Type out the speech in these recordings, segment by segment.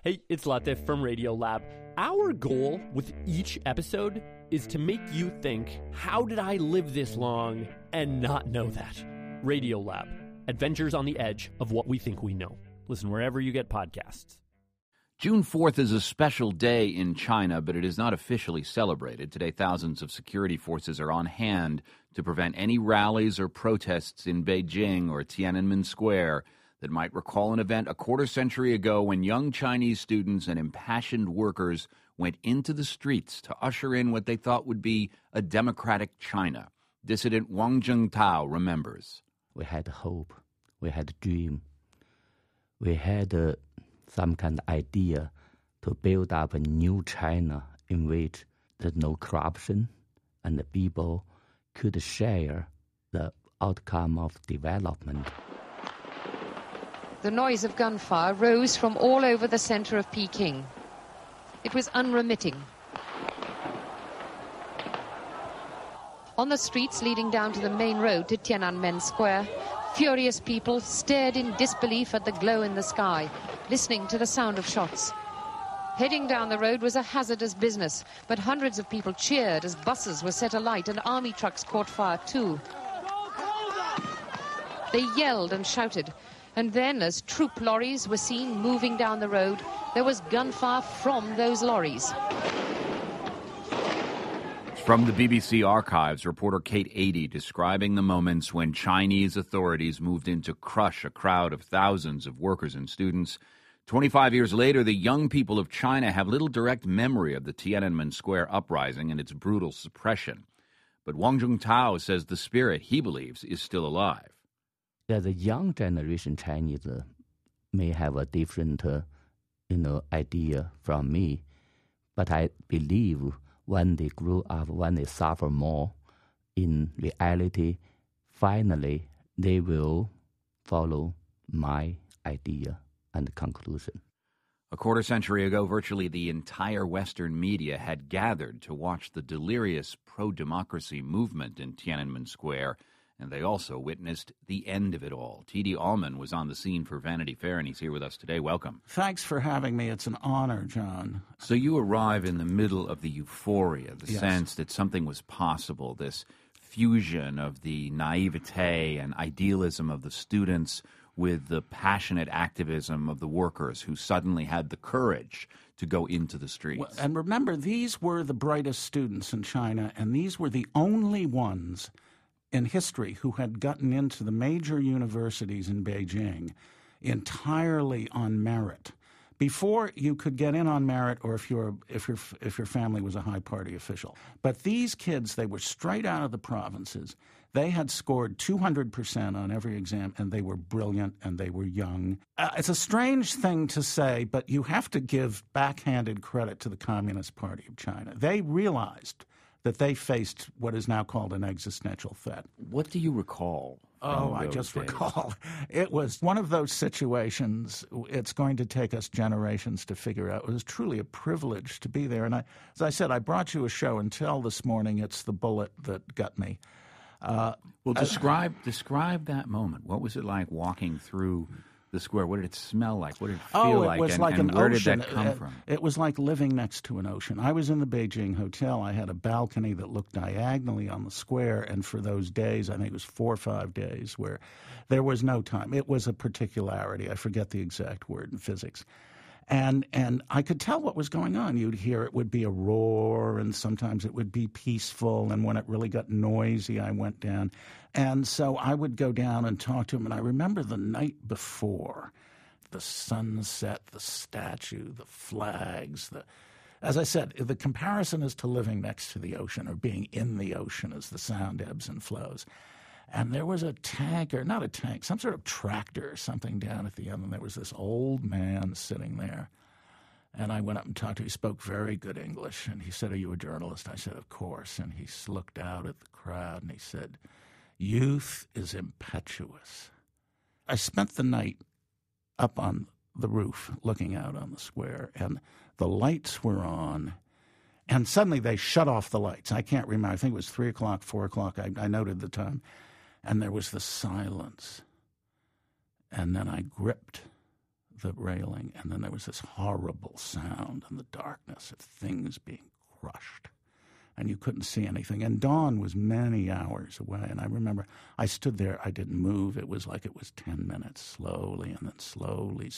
Hey, it's Latif from Radiolab. Our goal with each episode is to make you think, how did I live this long and not know that? Radiolab, adventures on the edge of what we think we know. Listen wherever you get podcasts. June 4th is a special day in China, but it is not officially celebrated. Today, thousands of security forces are on hand to prevent any rallies or protests in Beijing or Tiananmen Square that might recall an event a quarter-century ago when young Chinese students and impassioned workers went into the streets to usher in what they thought would be a democratic China. Dissident Wang Zhengtao remembers. We had hope. We had a dream. We had some kind of idea to build up a new China in which there's no corruption and the people could share the outcome of development. The noise of gunfire rose from all over the center of Peking. It was unremitting. On the streets leading down to the main road to Tiananmen Square, furious people stared in disbelief at the glow in the sky, listening to the sound of shots. Heading down the road was a hazardous business, but hundreds of people cheered as buses were set alight and army trucks caught fire too. They yelled and shouted, and then as troop lorries were seen moving down the road, there was gunfire from those lorries. From the BBC archives, reporter Kate Adie describing the moments when Chinese authorities moved in to crush a crowd of thousands of workers and students. 25 years later, the young people of China have little direct memory of the Tiananmen Square uprising and its brutal suppression. But Wang Zhengtao says the spirit, he believes, is still alive. Yeah, the young generation Chinese may have a different, idea from me, but I believe when they grow up, when they suffer more, in reality, finally they will follow my idea and conclusion. A quarter-century ago, virtually the entire Western media had gathered to watch the delirious pro-democracy movement in Tiananmen Square, and they also witnessed the end of it all. T.D. Allman was on the scene for Vanity Fair, and he's here with us today. Welcome. Thanks for having me. It's an honor, John. So you arrive in the middle of the euphoria, the Yes. sense that something was possible, this fusion of the naivete and idealism of the students with the passionate activism of the workers who suddenly had the courage to go into the streets. Well, and remember, these were the brightest students in China, and these were the only ones in history who had gotten into the major universities in Beijing entirely on merit. Before, you could get in on merit, or if your family was a high party official. But these kids, they were straight out of the provinces. They had scored 200% on every exam, and they were brilliant, and they were young. It's a strange thing to say, but you have to give backhanded credit to the Communist Party of China. They realized that they faced what is now called an existential threat. What do you recall? Oh, I just recall. It was one of those situations it's going to take us generations to figure out. It was truly a privilege to be there. And as I said, I brought you a show and tell this morning it's the bullet that got me. Describe that moment. What was it like walking through the square? What did it smell like? What did it feel like? It was like and an where ocean. did that come from? It was like living next to an ocean. I was in the Beijing hotel. I had a balcony that looked diagonally on the square, and for those days, I think it was 4 or 5 days, where there was no time. It was a particularity. I forget the exact word in physics. And I could tell what was going on. You'd hear it would be a roar, and sometimes it would be peaceful. And when it really got noisy, I went down. And so I would go down and talk to him. And I remember the night before, the sunset, the statue, the flags. As I said, the comparison is to living next to the ocean or being in the ocean as the sound ebbs and flows. And there was a tank, or not a tank, some sort of tractor or something down at the end, and there was this old man sitting there. And I went up and talked to him. He spoke very good English, and he said, "Are you a journalist?" I said, "Of course." And he looked out at the crowd, and he said, "Youth is impetuous." I spent the night up on the roof looking out on the square, and the lights were on. And suddenly they shut off the lights. I can't remember. I think it was 3 o'clock, 4 o'clock. I noted the time. And there was the silence. And then I gripped the railing, and then there was this horrible sound in the darkness of things being crushed. And you couldn't see anything. And dawn was many hours away. And I remember I stood there. I didn't move. It was like it was 10 minutes, slowly, and then slowly,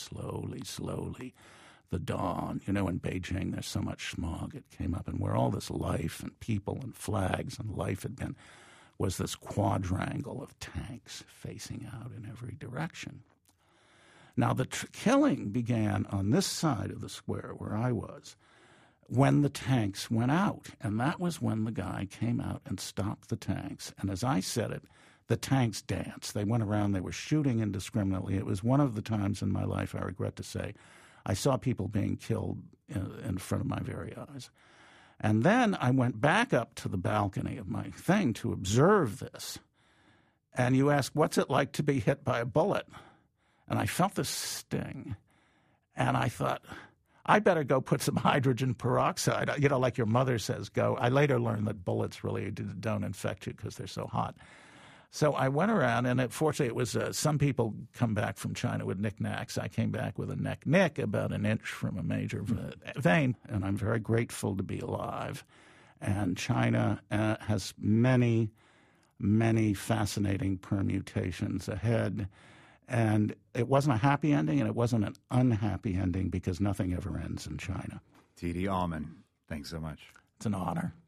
the dawn. You know, in Beijing, there's so much smog. It came up, and where all this life and people and flags and life had been was this quadrangle of tanks facing out in every direction. Now, the killing began on this side of the square where I was, when the tanks went out. And that was when the guy came out and stopped the tanks. And as I said it, the tanks danced. They went around. They were shooting indiscriminately. It was one of the times in my life, I regret to say, I saw people being killed in front of my very eyes. And then I went back up to the balcony of my thing to observe this. And you ask, what's it like to be hit by a bullet? And I felt this sting. And I thought, I better go put some hydrogen peroxide, you know, like your mother says, go. I later learned that bullets really don't infect you because they're so hot. So I went around, and fortunately it was some people come back from China with knickknacks. I came back with a nick about an inch from a major vein, and I'm very grateful to be alive. And China has many, many fascinating permutations ahead. And it wasn't a happy ending, and it wasn't an unhappy ending, because nothing ever ends in China. T.D. Allman, thanks so much. It's an honor.